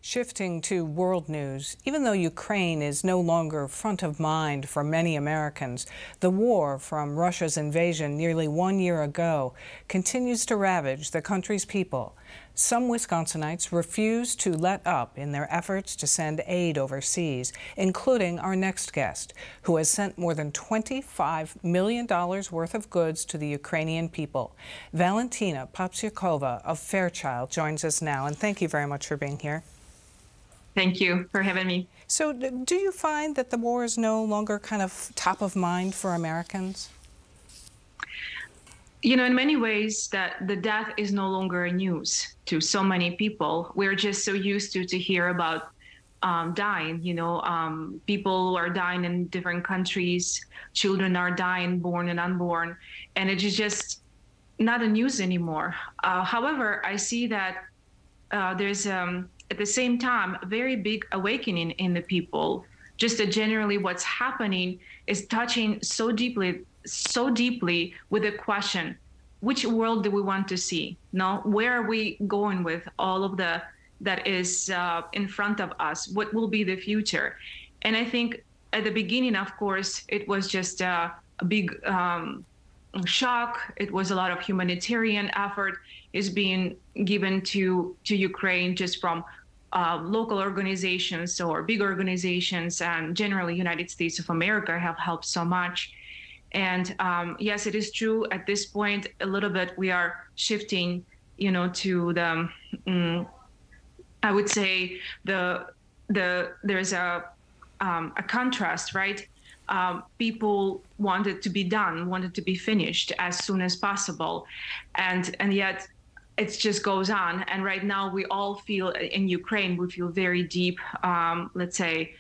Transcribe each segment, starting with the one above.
Shifting to world news, even though Ukraine is no longer front of mind for many Americans, the war from Russia's invasion nearly 1 year ago continues to ravage the country's people. Some Wisconsinites refuse to let up in their efforts to send aid overseas, including our next guest, who has sent more than $25 million worth of goods to the Ukrainian people. Valentina Popsyakova of Fairchild joins us now, and thank you very much for being here. Thank you for having me. So do you find that the war is no longer kind of top of mind for Americans? You know, in many ways, that the death is no longer news to so many people. We're just so used to hear about dying. People who are dying in different countries, children are dying, born and unborn, and it is just not a news anymore. However, I see that there's at the same time a very big awakening in the people. Just that generally what's happening is touching so deeply with the question, which world do we want to see? No, where are we going with all of that is in front of us? What will be the future? And I think at the beginning, of course, it was just a big shock. It was a lot of humanitarian effort is being given to Ukraine just from local organizations or big organizations, and generally United States of America have helped so much. And yes, it is true at this point a little bit we are shifting, to the I would say there's a contrast, right? People wanted to be done, wanted to be finished as soon as possible, and yet it just goes on. And right now we all feel in Ukraine, we feel very deep, let's say,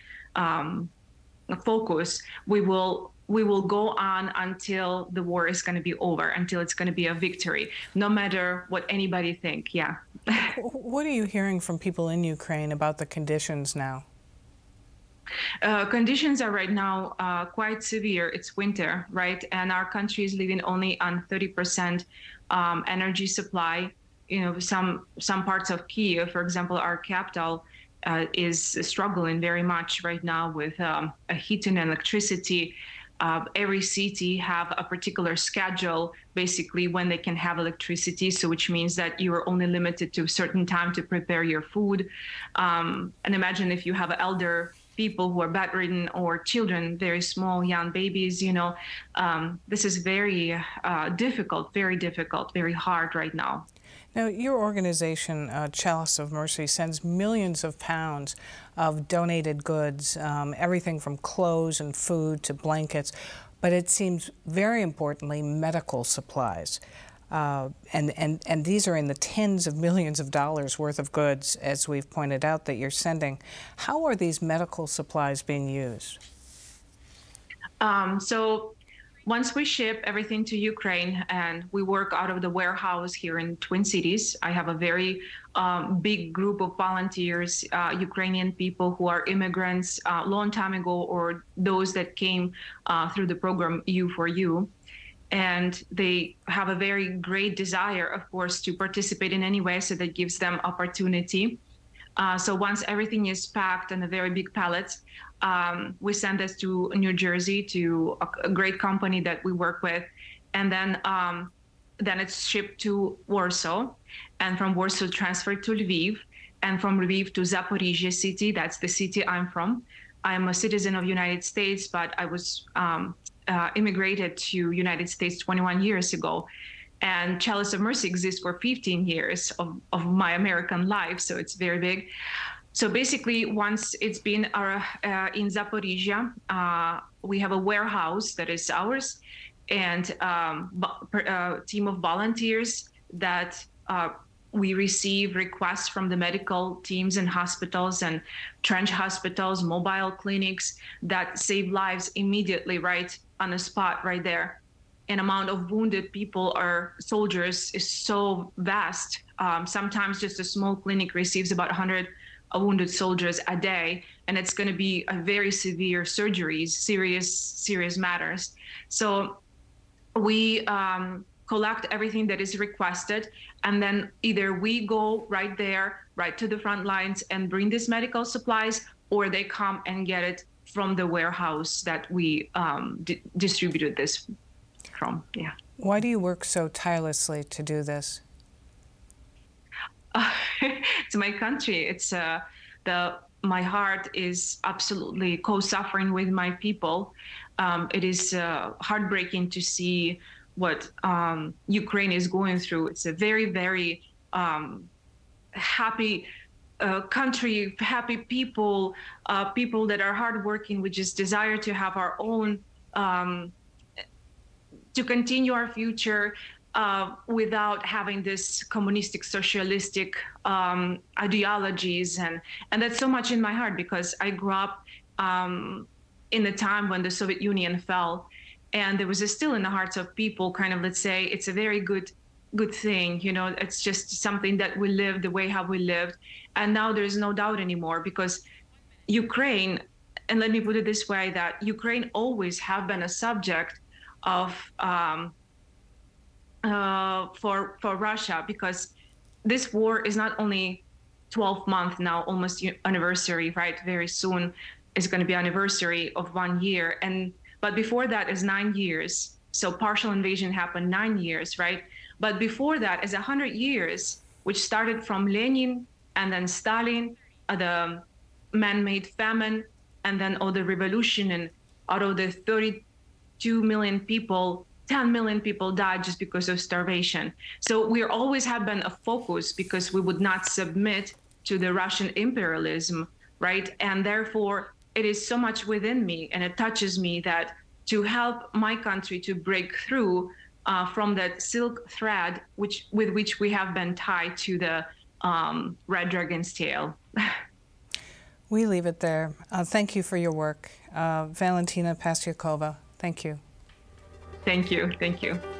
focus. We will go on until the war is going to be over, until it's going to be a victory, no matter what anybody think. Yeah. What are you hearing from people in Ukraine about the conditions now? Conditions are right now quite severe. It's winter, right? And our country is living only on 30% energy supply. Some parts of Kyiv, for example, our capital, is struggling very much right now with heating and electricity. Every city have a particular schedule, basically, when they can have electricity. So which means that you are only limited to a certain time to prepare your food. And imagine if you have elder people who are bedridden or children, very small, young babies, this is very difficult, very hard right now. Now, your organization, Chalice of Mercy, sends millions of pounds of donated goods, everything from clothes and food to blankets, but it seems very importantly medical supplies. And these are in the tens of millions of dollars worth of goods, as we've pointed out, that you're sending. How are these medical supplies being used? So once we ship everything to Ukraine and we work out of the warehouse here in Twin Cities, I have a very big group of volunteers, Ukrainian people who are immigrants long time ago, or those that came through the program U4U. And they have a very great desire, of course, to participate in any way, so that gives them opportunity. So once everything is packed in a very big pallets, we send this to New Jersey to a great company that we work with, and then it's shipped to Warsaw, and from Warsaw transferred to Lviv, and from Lviv to Zaporizhia city. That's the city I'm from. I'm a citizen of United States, but I was immigrated to United States 21 years ago. And Chalice of Mercy exists for 15 years of my American life, so it's very big. So basically, once it's been in Zaporizhia, we have a warehouse that is ours, and a team of volunteers that we receive requests from the medical teams and hospitals and trench hospitals, mobile clinics that save lives immediately, right on the spot, right there. An amount of wounded people or soldiers is so vast. Sometimes just a small clinic receives about 100 wounded soldiers a day, and it's going to be a very severe surgeries, serious matters. So we collect everything that is requested, and then either we go right there, right to the front lines and bring these medical supplies, or they come and get it from the warehouse that we distributed this from. Yeah. Why do you work so tirelessly to do this? It's my country. It's my heart is absolutely co-suffering with my people. It is heartbreaking to see what Ukraine is going through. It's a very, very happy country, happy people, people that are hardworking. We just desire to have our own, to continue our future without having this communistic, socialistic ideologies. And that's so much in my heart, because I grew up in the time when the Soviet Union fell, and there was still in the hearts of people kind of, let's say, it's a very good thing, you know, it's just something that we lived the way how we lived. And now there's no doubt anymore, because Ukraine, and let me put it this way, that Ukraine always have been a subject of for Russia, because this war is not only 12 months now, almost anniversary, right? Very soon is going to be anniversary of 1 year. But before that is 9 years. So partial invasion happened 9 years, right? But before that is 100 years, which started from Lenin and then Stalin, the man-made famine, and then all the revolution. And out of the 32 million people, 10 million people died just because of starvation. So we always have been a focus, because we would not submit to the Russian imperialism, right? And therefore, it is so much within me, and it touches me, that to help my country to break through from that silk thread with which we have been tied to the red dragon's tail. We leave it there. Thank you for your work. Valentina Pastyakova, thank you. Thank you. Thank you.